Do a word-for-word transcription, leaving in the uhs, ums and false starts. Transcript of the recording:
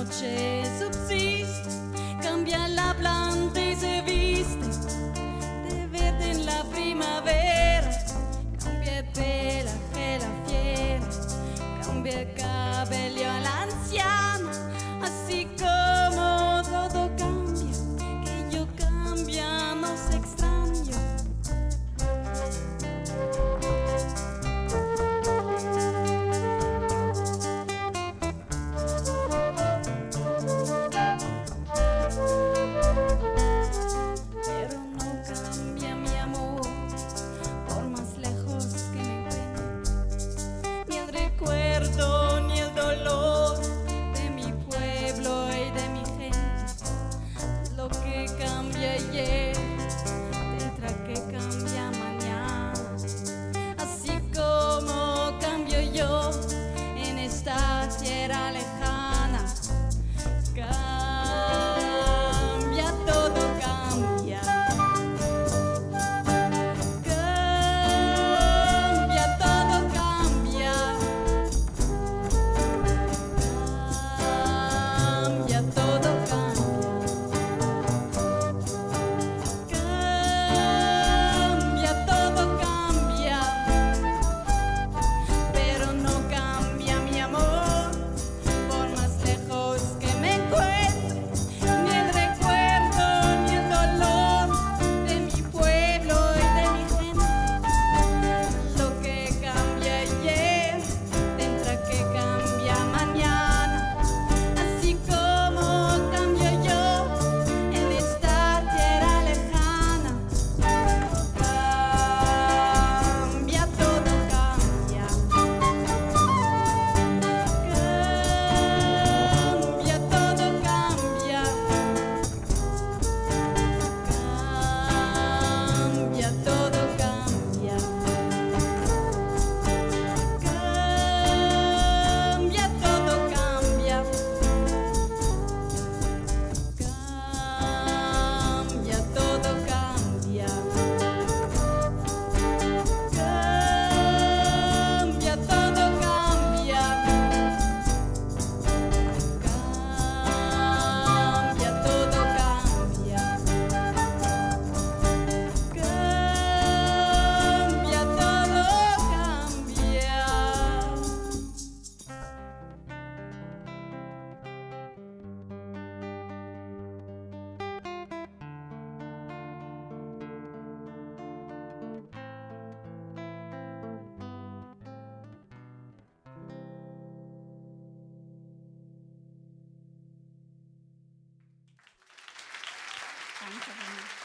noche subsiste, cambia la planta y se viste de verde en la primavera, cambia el pelaje la fiera, cambia el cabello a la anciana, así como todo cambia, que yo cambia, no se extraño. Tierra lejana, cambia, todo cambia, cambia, todo cambia, cambia, todo cambia, cambia, todo cambia, pero no cambia mi amor. Danke.